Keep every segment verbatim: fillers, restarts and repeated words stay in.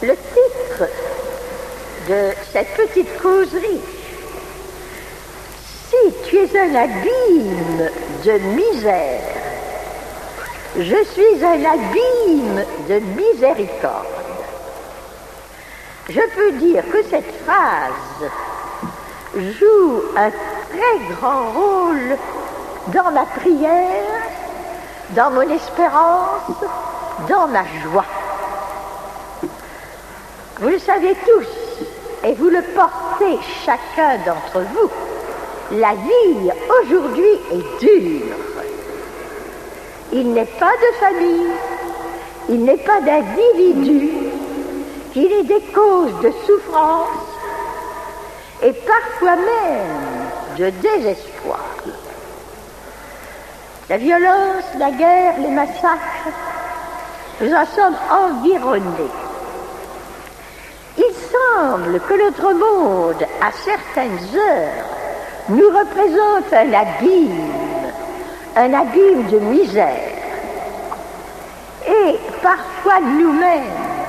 le titre de cette petite causerie. Si tu es un abîme de misère, je suis un abîme de miséricorde. Je peux dire que cette phrase joue un très grand rôle dans ma prière, dans mon espérance, dans ma joie. Vous le savez tous, et vous le portez chacun d'entre vous, la vie aujourd'hui est dure. Il n'est pas de famille, il n'est pas d'individu, il est des causes de souffrance et parfois même de désespoir. La violence, la guerre, les massacres, nous en sommes environnés. Il semble que notre monde, à certaines heures, nous représente un abîme, un abîme de misère. Et parfois nous-mêmes,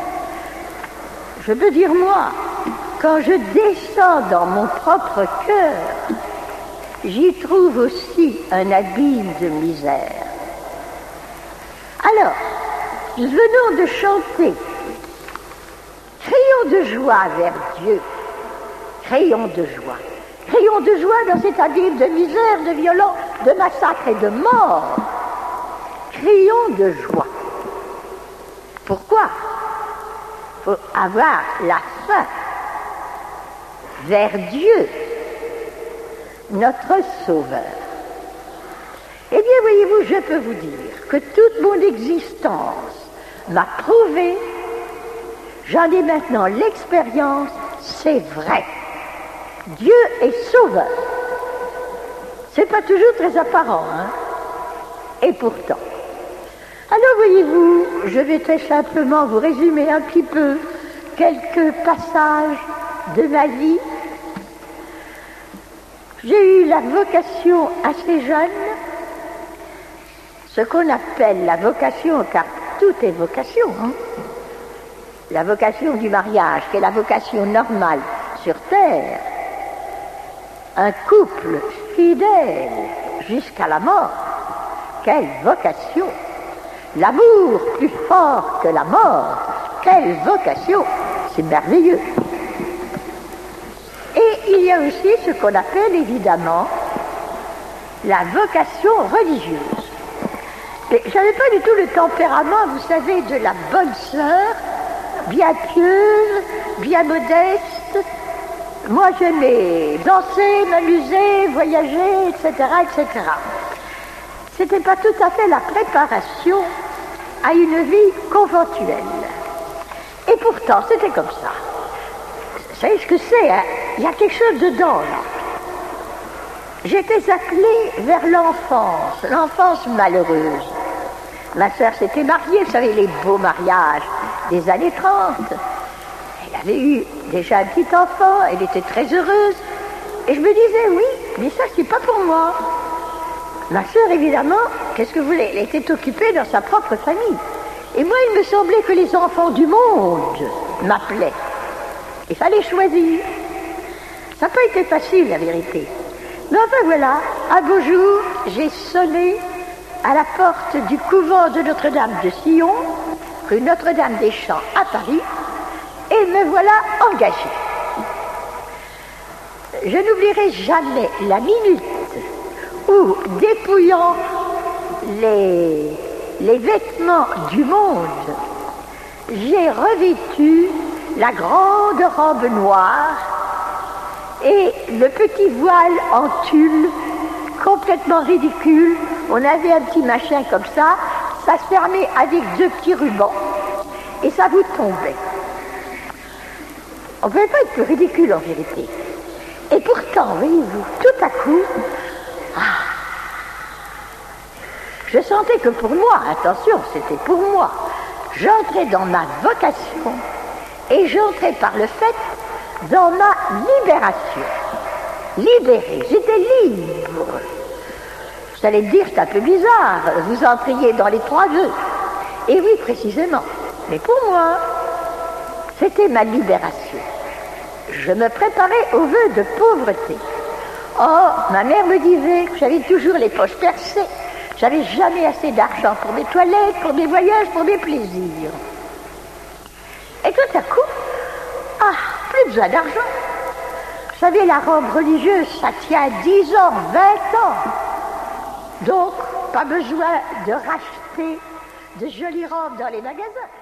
je peux dire moi, quand je descends dans mon propre cœur, j'y trouve aussi un abîme de misère. Alors, nous venons de chanter. Crions de joie vers Dieu. Crions de joie. Crions de joie dans cet abîme de misère, de violence, de massacre et de mort. Crions de joie. Pourquoi? Pour avoir la faim vers Dieu, notre Sauveur. Eh bien, voyez-vous, je peux vous dire que toute mon existence m'a prouvé, j'en ai maintenant l'expérience, c'est vrai. Dieu est Sauveur. C'est pas toujours très apparent, hein? Et pourtant. Alors, voyez-vous, je vais très simplement vous résumer un petit peu quelques passages de ma vie. J'ai eu la vocation assez jeune, ce qu'on appelle la vocation, car tout est vocation, hein? La vocation du mariage, qui est la vocation normale sur terre. Un couple fidèle jusqu'à la mort. Quelle vocation! L'amour plus fort que la mort. Quelle vocation! C'est merveilleux. Et il y a aussi ce qu'on appelle évidemment la vocation religieuse. Mais je n'avais pas du tout le tempérament, vous savez, de la bonne sœur, bien pieuse, bien modeste. Moi, j'aimais danser, m'amuser, voyager, et cetera, et cetera. C'était pas tout à fait la préparation à une vie conventuelle. Et pourtant, c'était comme ça. Vous savez ce que c'est, hein? Il y a quelque chose dedans, là. J'étais appelée vers l'enfance, l'enfance malheureuse. Ma sœur s'était mariée, vous savez, les beaux mariages des années trente. Elle avait eu déjà un petit enfant, elle était très heureuse. Et je me disais, oui, mais ça, c'est pas pour moi. Ma sœur, évidemment, qu'est-ce que vous voulez? Elle était occupée dans sa propre famille. Et moi, il me semblait que les enfants du monde m'appelaient. Il fallait choisir. Ça n'a pas été facile, la vérité. Mais enfin, voilà, un beau jour, j'ai sonné à la porte du couvent de Notre-Dame de Sion, rue Notre-Dame-des-Champs à Paris, et me voilà engagée. Je n'oublierai jamais la minute où, dépouillant les, les vêtements du monde, j'ai revêtu la grande robe noire et le petit voile en tulle, complètement ridicule. On avait un petit machin comme ça, ça se fermait avec deux petits rubans, et ça vous tombait. On ne pouvait pas être plus ridicule en vérité. Et pourtant, voyez-vous, tout à coup, ah, je sentais que pour moi, attention, c'était pour moi, j'entrais dans ma vocation, et j'entrais par le fait dans ma libération. Libérée, j'étais libre. Vous allez me dire, c'est un peu bizarre, vous entriez dans les trois jeux. Et oui, précisément. Mais pour moi, C'était ma libération. Je me préparais au vœu de pauvreté. Oh, ma mère me disait que j'avais toujours les poches percées. J'avais jamais assez d'argent pour des toilettes, pour des voyages, pour des plaisirs. Et tout à coup, ah, plus besoin d'argent. Vous savez, la robe religieuse, ça tient dix ans, vingt ans. Donc, pas besoin de racheter de jolies robes dans les magasins.